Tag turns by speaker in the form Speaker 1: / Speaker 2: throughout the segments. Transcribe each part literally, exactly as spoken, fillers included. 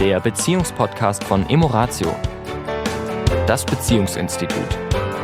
Speaker 1: der Beziehungspodcast von Emoratio, das Beziehungsinstitut.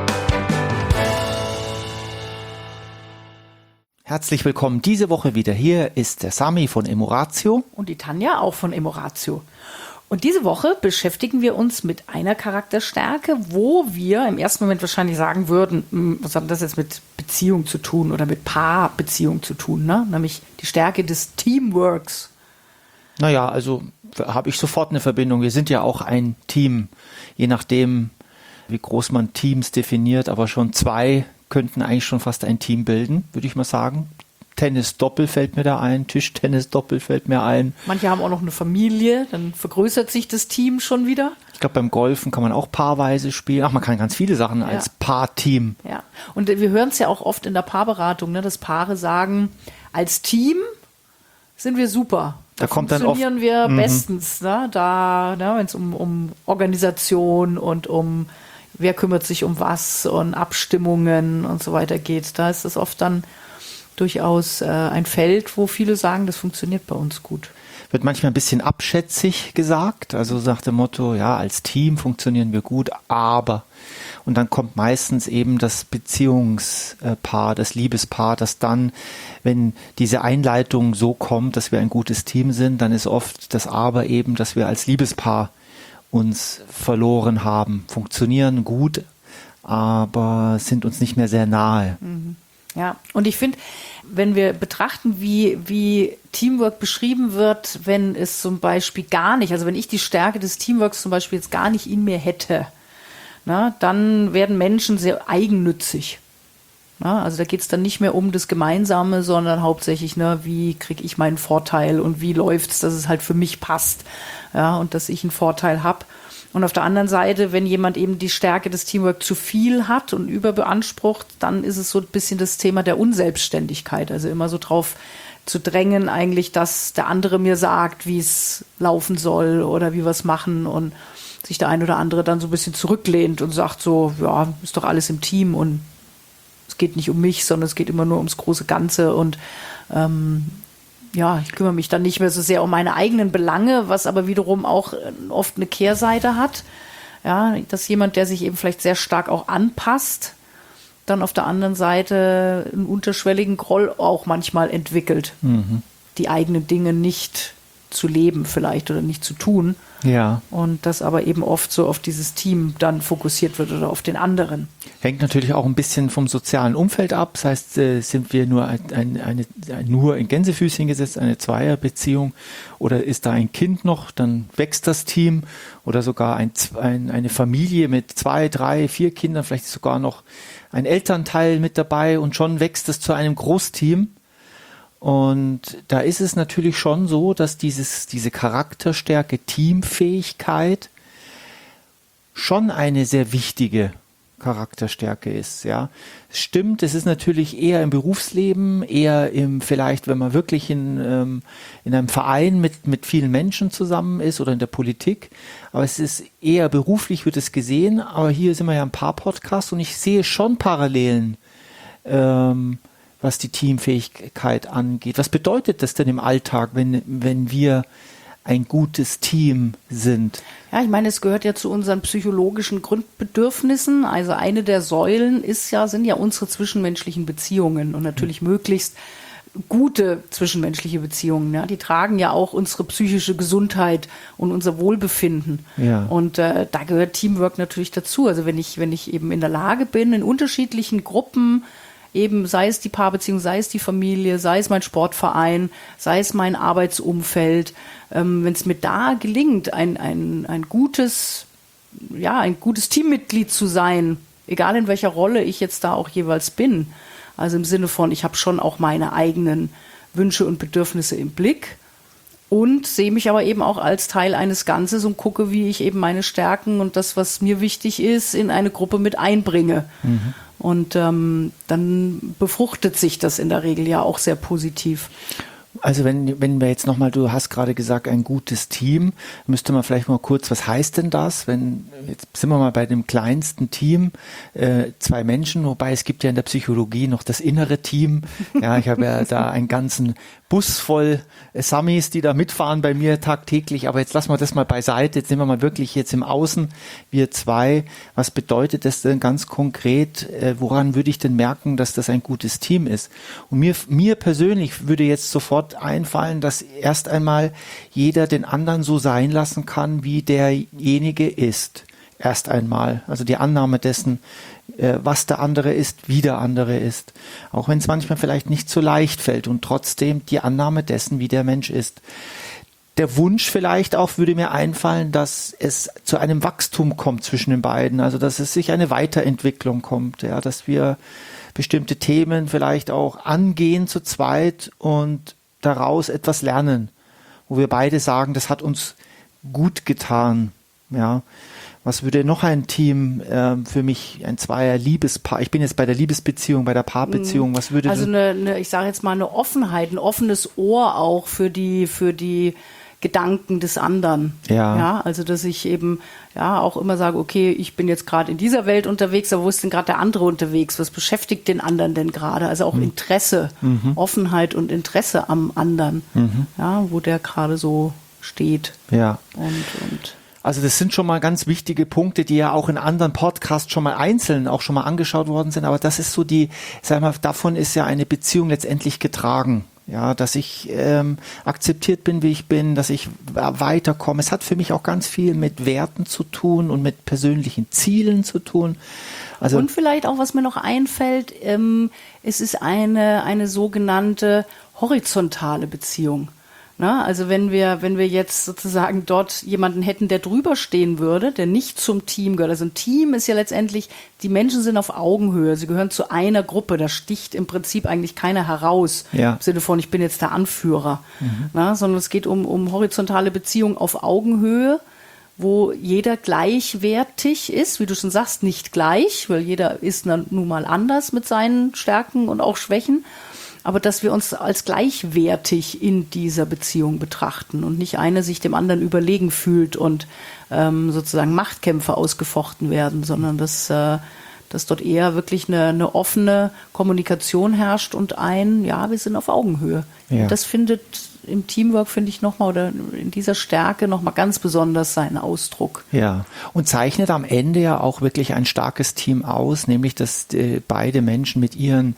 Speaker 2: Herzlich willkommen diese Woche wieder. Hier ist der Sami von Emoratio.
Speaker 3: Und die Tanja auch von Emoratio. Und diese Woche beschäftigen wir uns mit einer Charakterstärke, wo wir im ersten Moment wahrscheinlich sagen würden, was hat das jetzt mit Beziehung zu tun oder mit Paarbeziehung zu tun, ne? Nämlich die Stärke des Teamworks.
Speaker 2: Naja, also habe ich sofort eine Verbindung. Wir sind ja auch ein Team, je nachdem, wie groß man Teams definiert, aber schon zwei könnten eigentlich schon fast ein Team bilden, würde ich mal sagen. Tennis-Doppel fällt mir da ein, Tischtennis-Doppel fällt mir ein.
Speaker 3: Manche haben auch noch eine Familie, dann vergrößert sich das Team schon wieder.
Speaker 2: Ich glaube, beim Golfen kann man auch paarweise spielen. Ach, man kann ganz viele Sachen ja. als Paarteam.
Speaker 3: Ja, und wir hören es ja auch oft in der Paarberatung, ne, dass Paare sagen, als Team sind wir super. Da, da kommt funktionieren dann oft, wir m-hmm. bestens, ne? Da, ne, wenn es um, um Organisation und um wer kümmert sich um was und Abstimmungen und so weiter geht. Da ist es oft dann durchaus äh, ein Feld, wo viele sagen, das funktioniert bei uns gut.
Speaker 2: Wird manchmal ein bisschen abschätzig gesagt, also sagt dem Motto, ja, als Team funktionieren wir gut, aber, und dann kommt meistens eben das Beziehungspaar, das Liebespaar, das dann, wenn diese Einleitung so kommt, dass wir ein gutes Team sind, dann ist oft das Aber eben, dass wir als Liebespaar uns verloren haben, funktionieren gut, aber sind uns nicht mehr sehr nahe.
Speaker 3: Mhm. Ja, und ich finde, wenn wir betrachten, wie, wie Teamwork beschrieben wird, wenn es zum Beispiel gar nicht, also wenn ich die Stärke des Teamworks zum Beispiel jetzt gar nicht in mir hätte, na, dann werden Menschen sehr eigennützig. Na, also da geht es dann nicht mehr um das Gemeinsame, sondern hauptsächlich, ne, wie kriege ich meinen Vorteil und wie läuft es, dass es halt für mich passt, ja, und dass ich einen Vorteil habe. Und auf der anderen Seite, wenn jemand eben die Stärke des Teamwork zu viel hat und überbeansprucht, dann ist es so ein bisschen das Thema der Unselbstständigkeit. Also immer so drauf zu drängen eigentlich, dass der andere mir sagt, wie es laufen soll oder wie wir es machen und sich der ein oder andere dann so ein bisschen zurücklehnt und sagt so, ja, ist doch alles im Team und es geht nicht um mich, sondern es geht immer nur ums große Ganze und ähm, ja, ich kümmere mich dann nicht mehr so sehr um meine eigenen Belange, was aber wiederum auch oft eine Kehrseite hat. Ja, dass jemand, der sich eben vielleicht sehr stark auch anpasst, dann auf der anderen Seite einen unterschwelligen Groll auch manchmal entwickelt. Mhm. Die eigenen Dinge nicht zu leben vielleicht oder nicht zu tun.
Speaker 2: Ja.
Speaker 3: Und das aber eben oft so auf dieses Team dann fokussiert wird oder auf den anderen.
Speaker 2: Hängt natürlich auch ein bisschen vom sozialen Umfeld ab. Das heißt, äh, sind wir nur ein, eine, eine, nur in Gänsefüßchen gesetzt, eine Zweierbeziehung, oder ist da ein Kind noch, dann wächst das Team, oder sogar ein, ein, eine Familie mit zwei, drei, vier Kindern, vielleicht sogar noch ein Elternteil mit dabei und schon wächst es zu einem Großteam. Und da ist es natürlich schon so, dass dieses, diese Charakterstärke, Teamfähigkeit schon eine sehr wichtige Charakterstärke ist, ja. Es stimmt, es ist natürlich eher im Berufsleben, eher im, vielleicht, wenn man wirklich in, ähm, in einem Verein mit, mit vielen Menschen zusammen ist oder in der Politik, aber es ist eher beruflich, wird es gesehen, aber hier sind wir ja ein paar Podcasts und ich sehe schon Parallelen, ähm, was die Teamfähigkeit angeht. Was bedeutet das denn im Alltag, wenn, wenn wir ein gutes Team sind?
Speaker 3: Ja, ich meine, es gehört ja zu unseren psychologischen Grundbedürfnissen. Also eine der Säulen ist ja, sind ja unsere zwischenmenschlichen Beziehungen und natürlich mhm. möglichst gute zwischenmenschliche Beziehungen. Ja, die tragen ja auch unsere psychische Gesundheit und unser Wohlbefinden. Ja. Und äh, da gehört Teamwork natürlich dazu. Also wenn ich, wenn ich eben in der Lage bin, in unterschiedlichen Gruppen eben, sei es die Paarbeziehung, sei es die Familie, sei es mein Sportverein, sei es mein Arbeitsumfeld, ähm, wenn es mir da gelingt, ein, ein, ein gutes, ja, ein gutes Teammitglied zu sein, egal in welcher Rolle ich jetzt da auch jeweils bin, also im Sinne von, ich habe schon auch meine eigenen Wünsche und Bedürfnisse im Blick und sehe mich aber eben auch als Teil eines Ganzes und gucke, wie ich eben meine Stärken und das, was mir wichtig ist, in eine Gruppe mit einbringe. Mhm. Und ähm, dann befruchtet sich das in der Regel ja auch sehr positiv.
Speaker 2: Also wenn, wenn wir jetzt nochmal, du hast gerade gesagt, ein gutes Team, müsste man vielleicht mal kurz, was heißt denn das? Wenn, jetzt sind wir mal bei dem kleinsten Team, äh, zwei Menschen, wobei es gibt ja in der Psychologie noch das innere Team. Ja, ich habe ja da einen ganzen Bus voll Samis, die da mitfahren bei mir tagtäglich. Aber jetzt lassen wir das mal beiseite. Jetzt nehmen wir mal wirklich jetzt im Außen, wir zwei. Was bedeutet das denn ganz konkret? Äh, woran würde ich denn merken, dass das ein gutes Team ist? Und mir, mir persönlich würde jetzt sofort einfallen, dass erst einmal jeder den anderen so sein lassen kann, wie derjenige ist. Erst einmal. Also die Annahme dessen, was der andere ist, wie der andere ist. Auch wenn es manchmal vielleicht nicht so leicht fällt und trotzdem die Annahme dessen, wie der Mensch ist. Der Wunsch vielleicht auch würde mir einfallen, dass es zu einem Wachstum kommt zwischen den beiden, also dass es sich eine Weiterentwicklung kommt, ja, dass wir bestimmte Themen vielleicht auch angehen zu zweit und daraus etwas lernen, wo wir beide sagen, das hat uns gut getan, ja. Was würde noch ein Team äh, für mich, ein Zweier-Liebespaar, ich bin jetzt bei der Liebesbeziehung, bei der Paarbeziehung, was würde
Speaker 3: Also eine, eine, ich sage jetzt mal eine Offenheit, ein offenes Ohr auch für die, für die Gedanken des anderen.
Speaker 2: Ja.
Speaker 3: Ja, also dass ich eben ja auch immer sage, okay, ich bin jetzt gerade in dieser Welt unterwegs, aber wo ist denn gerade der andere unterwegs? Was beschäftigt den anderen denn gerade? Also auch mhm. Interesse, mhm. Offenheit und Interesse am anderen, mhm. ja, wo der gerade so steht.
Speaker 2: Ja.
Speaker 3: Und, und
Speaker 2: Also das sind schon mal ganz wichtige Punkte, die ja auch in anderen Podcasts schon mal einzeln auch schon mal angeschaut worden sind. Aber das ist so die, sag mal, davon ist ja eine Beziehung letztendlich getragen. Ja, dass ich ähm, akzeptiert bin, wie ich bin, dass ich weiterkomme. Es hat für mich auch ganz viel mit Werten zu tun und mit persönlichen Zielen zu tun. Also
Speaker 3: und vielleicht auch, was mir noch einfällt, ähm, es ist eine, eine sogenannte horizontale Beziehung. Na, also wenn wir, wenn wir jetzt sozusagen dort jemanden hätten, der drüber stehen würde, der nicht zum Team gehört. Also ein Team ist ja letztendlich, die Menschen sind auf Augenhöhe, sie gehören zu einer Gruppe, da sticht im Prinzip eigentlich keiner heraus,
Speaker 2: ja.
Speaker 3: im Sinne von, ich bin jetzt der Anführer,
Speaker 2: mhm.
Speaker 3: Na, sondern es geht um, um horizontale Beziehungen auf Augenhöhe, wo jeder gleichwertig ist, wie du schon sagst, nicht gleich, weil jeder ist nun mal anders mit seinen Stärken und auch Schwächen. Aber dass wir uns als gleichwertig in dieser Beziehung betrachten und nicht einer sich dem anderen überlegen fühlt und ähm, sozusagen Machtkämpfe ausgefochten werden, sondern dass, äh, dass dort eher wirklich eine, eine offene Kommunikation herrscht und ein, ja, wir sind auf Augenhöhe.
Speaker 2: Ja.
Speaker 3: Das findet im Teamwork, finde ich nochmal, oder in dieser Stärke nochmal ganz besonders seinen Ausdruck.
Speaker 2: Ja, und zeichnet am Ende ja auch wirklich ein starkes Team aus, nämlich dass äh, beide Menschen mit ihren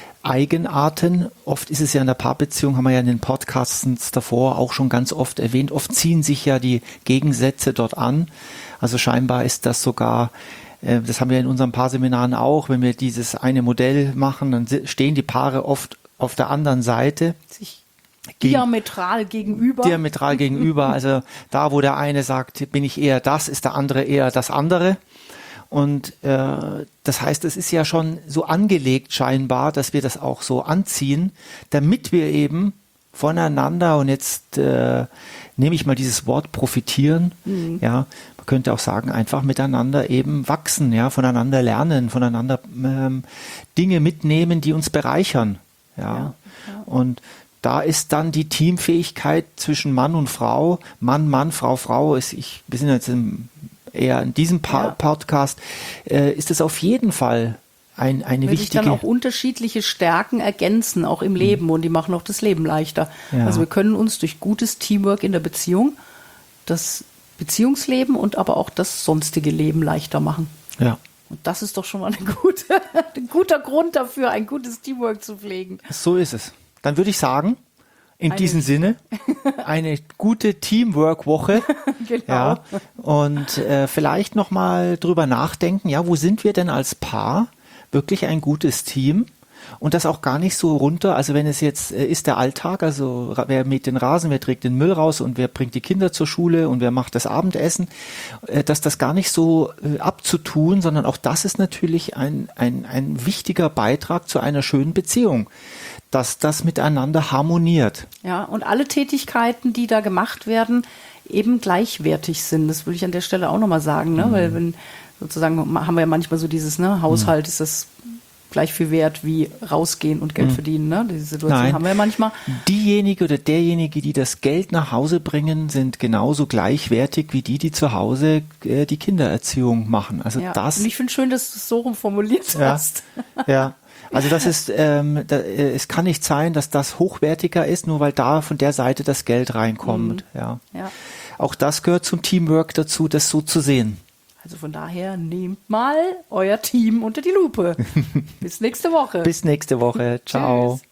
Speaker 2: Eigenarten, oft ist es ja in der Paarbeziehung, haben wir ja in den Podcasts davor auch schon ganz oft erwähnt, oft ziehen sich ja die Gegensätze dort an. Also scheinbar ist das sogar, äh, das haben wir in unseren Paarseminaren auch, wenn wir dieses eine Modell machen, dann stehen die Paare oft auf der anderen Seite.
Speaker 3: Sich diametral gegenüber.
Speaker 2: Diametral gegenüber, also da, wo der eine sagt, bin ich eher das, ist der andere eher das andere. Und äh, das heißt, es ist ja schon so angelegt scheinbar, dass wir das auch so anziehen, damit wir eben voneinander, und jetzt äh, nehme ich mal dieses Wort profitieren, mhm. ja, man könnte auch sagen, einfach miteinander eben wachsen, ja, voneinander lernen, voneinander ähm, Dinge mitnehmen, die uns bereichern. Ja. Ja, ja. Und da ist dann die Teamfähigkeit zwischen Mann und Frau, Mann, Mann, Frau, Frau, ist, ich, wir sind jetzt im eher in diesem pa- ja. Podcast, äh, ist es auf jeden Fall ein, eine
Speaker 3: Weil
Speaker 2: wichtige...
Speaker 3: sich dann auch unterschiedliche Stärken ergänzen, auch im Leben, mhm. und die machen auch das Leben leichter. Ja. Also wir können uns durch gutes Teamwork in der Beziehung das Beziehungsleben und aber auch das sonstige Leben leichter machen.
Speaker 2: Ja.
Speaker 3: Und das ist doch schon mal eine gute, ein guter Grund dafür, ein gutes Teamwork zu pflegen.
Speaker 2: So ist es. Dann würde ich sagen, in
Speaker 3: eine
Speaker 2: diesem Sinne, eine gute Teamwork-Woche.
Speaker 3: Genau.
Speaker 2: Ja, und äh, vielleicht nochmal drüber nachdenken, ja, wo sind wir denn als Paar wirklich ein gutes Team? Und das auch gar nicht so runter, also wenn es jetzt äh, ist der Alltag, also wer mäht den Rasen, wer trägt den Müll raus und wer bringt die Kinder zur Schule und wer macht das Abendessen, äh, dass das gar nicht so äh, abzutun, sondern auch das ist natürlich ein, ein, ein wichtiger Beitrag zu einer schönen Beziehung, dass das miteinander harmoniert.
Speaker 3: Ja, und alle Tätigkeiten, die da gemacht werden, eben gleichwertig sind. Das will ich an der Stelle auch nochmal sagen, ne? Mhm. Weil wenn sozusagen haben wir ja manchmal so dieses, ne, Haushalt, mhm. ist das gleich viel wert wie rausgehen und Geld mhm. verdienen, ne? Diese Situation
Speaker 2: Nein.
Speaker 3: haben wir ja manchmal.
Speaker 2: Diejenige oder derjenige, die das Geld nach Hause bringen, sind genauso gleichwertig wie die, die zu Hause äh, die Kindererziehung machen. Also
Speaker 3: Ja.
Speaker 2: das.
Speaker 3: Und ich finde schön, dass du es so rum formuliert
Speaker 2: Ja.
Speaker 3: hast.
Speaker 2: Ja. Also das ist, ähm, da, äh, es kann nicht sein, dass das hochwertiger ist, nur weil da von der Seite das Geld reinkommt. Mhm. Ja.
Speaker 3: Ja.
Speaker 2: Auch das gehört zum Teamwork dazu, das so zu sehen.
Speaker 3: Also von daher nehmt mal euer Team unter die Lupe. Bis nächste Woche.
Speaker 2: Bis nächste Woche. Ciao.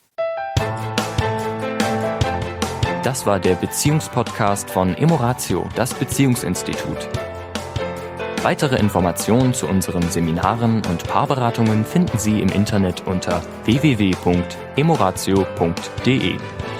Speaker 1: Das war der Beziehungspodcast von Emoratio, das Beziehungsinstitut. Weitere Informationen zu unseren Seminaren und Paarberatungen finden Sie im Internet unter w w w punkt emoratio punkt d e.